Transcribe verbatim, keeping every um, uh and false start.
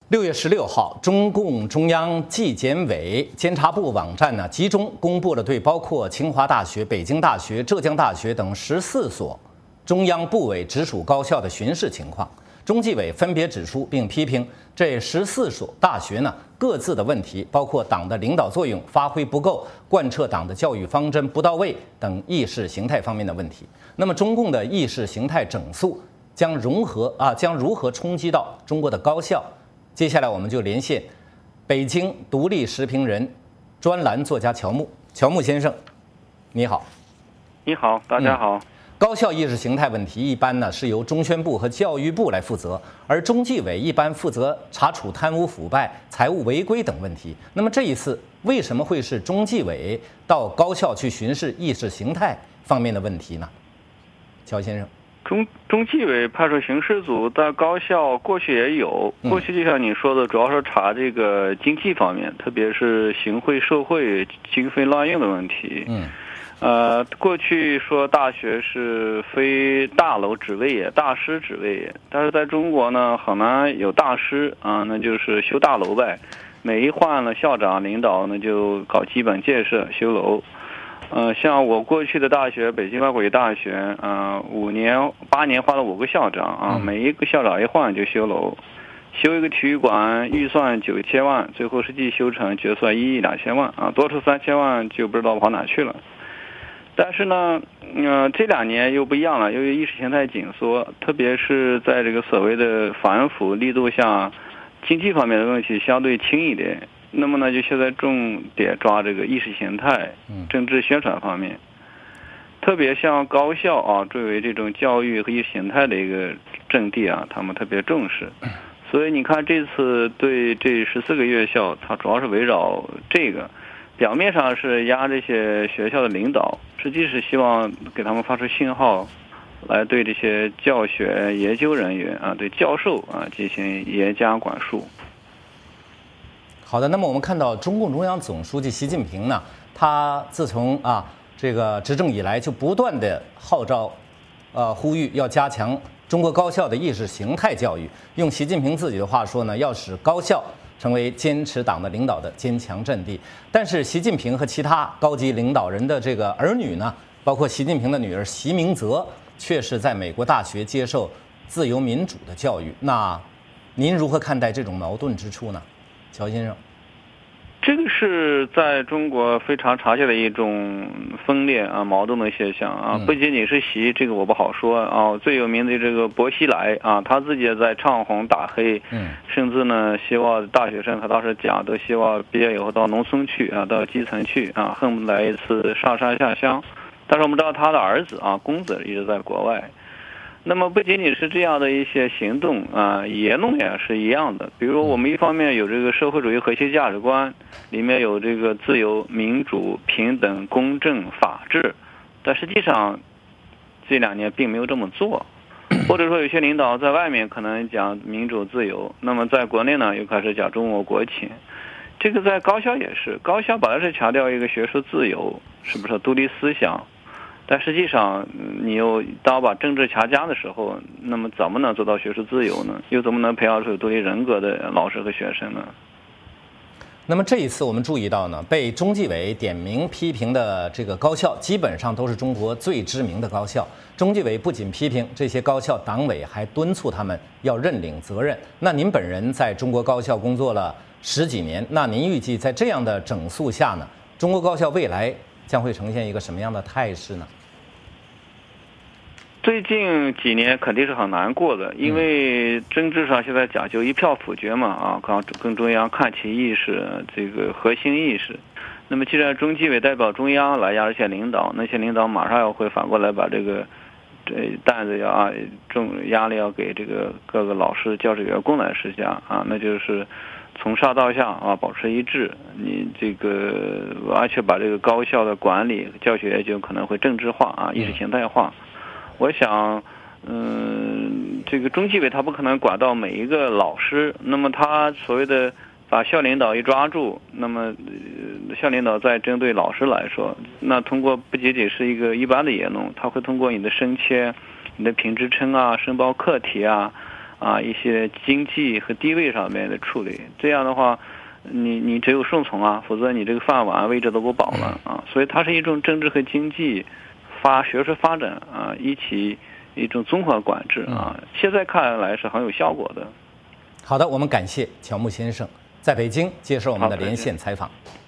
六月十六号，中共中央纪检委监察部网站呢集中公布了对包括清华大学、北京大学、浙江大学等十四所中央部委直属高校的巡视情况。中纪委分别指出并批评这十四所大学呢各自的问题，包括党的领导作用发挥不够、贯彻党的教育方针不到位等意识形态方面的问题。那么，中共的意识形态整肃将融合啊将如何冲击到中国的高校？接下来我们就连线北京独立时评人、专栏作家乔木。乔木先生，你好。 你好，大家好。 嗯、高校意识形态问题一般呢是由中宣部和教育部来负责，而中纪委一般负责查处贪污腐败、财务违规等问题。那么这一次为什么会是中纪委到高校去巡视意识形态方面的问题呢？乔先生。 中中纪委派出巡视组在高校过去也有，过去就像你说的，主要是查这个经济方面，特别是行贿受贿、经费滥用的问题。 嗯， 呃，过去说大学是非大楼职位也、大师职位也，但是在中国呢，很难有大师啊，那就是修大楼呗。每一换了校长领导呢，就搞基本建设、修楼。呃，像我过去的大学，北京外国语大学，呃，五年八年换了五个校长啊，每一个校长一换就修楼，修一个体育馆预算九千万，最后实际修成决算一亿两千万啊，多出三千万就不知道跑哪去了。但是呢，呃，这两年又不一样了，由于意识形态紧缩，特别是在这个所谓的反腐力度下，经济方面的问题相对轻一点。那么呢，就现在重点抓这个意识形态、政治宣传方面，特别像高校啊，作为这种教育和意识形态的一个阵地啊，他们特别重视。所以你看，这次对这十四个院校，它主要是围绕这个，表面上是压这些学校的领导，实际是希望给他们发出信号，来对这些教学研究人员啊，对教授啊进行严加管束。 好的，那么我们看到中共中央总书记习近平呢，他自从啊这个执政以来，就不断的号召，呃呼吁要加强中国高校的意识形态教育。用习近平自己的话说呢，要使高校成为坚持党的领导的坚强阵地。但是习近平和其他高级领导人的这个儿女呢，包括习近平的女儿习明泽，却是在美国大学接受自由民主的教育。那您如何看待这种矛盾之处呢？乔先生， 这个是在中国非常常见的一种分裂啊、矛盾的现象啊，不仅仅是习，这个我不好说啊。最有名的这个薄熙来啊，他自己也在唱红打黑，嗯，甚至呢，希望大学生，他当时讲，都希望毕业以后到农村去啊，到基层去啊，恨不得来一次上山下乡。但是我们知道他的儿子啊，公子一直在国外。那么不仅仅是这样的一些行动啊，言论也是一样的。比如我们一方面有这个社会主义核心价值观，里面有这个自由、民主、平等、公正、法治，但实际上这两年并没有这么做。或者说有些领导在外面可能讲民主自由，那么在国内呢又开始讲中国国情。这个在高校也是，高校本来是强调一个学术自由，是不是独立思想？但实际上，你又当把政治强加的时候，那么怎么能做到学术自由呢？又怎么能培养出有独立人格的老师和学生呢？ 那么这一次我们注意到呢，被中纪委点名批评的这个高校，基本上都是中国最知名的高校。中纪委不仅批评这些高校，党委还敦促他们要认领责任。那您本人在中国高校工作了十几年，那您预计在这样的整肃下呢，中国高校未来将会呈现一个什么样的态势呢？ 最近几年肯定是很难过的，因为政治上现在讲究一票否决嘛，啊，跟跟中央看齐意识，这个核心意识。那么既然中纪委代表中央来压这些领导，那些领导马上要会反过来把这个这担子要啊重压力要给这个各个老师、教师、员工来施加啊，那就是从上到下啊保持一致。你这个而且把这个高校的管理、教学研究可能会政治化啊、意识形态化。我想，嗯，这个中纪委他不可能管到每一个老师，那么他所谓的把校领导一抓住，那么、呃、校领导再针对老师来说，那通过不仅仅是一个一般的言论，他会通过你的升迁、你的评职称啊、申报课题啊， 啊一些经济和地位上面的处理。这样的话，你你只有顺从啊，否则你这个饭碗位置都不保了啊。所以它是一种政治和经济发学术发展啊一起一种综合管制啊。现在看来是很有效果的。 好的，我们感谢乔木先生在北京接受我们的连线采访。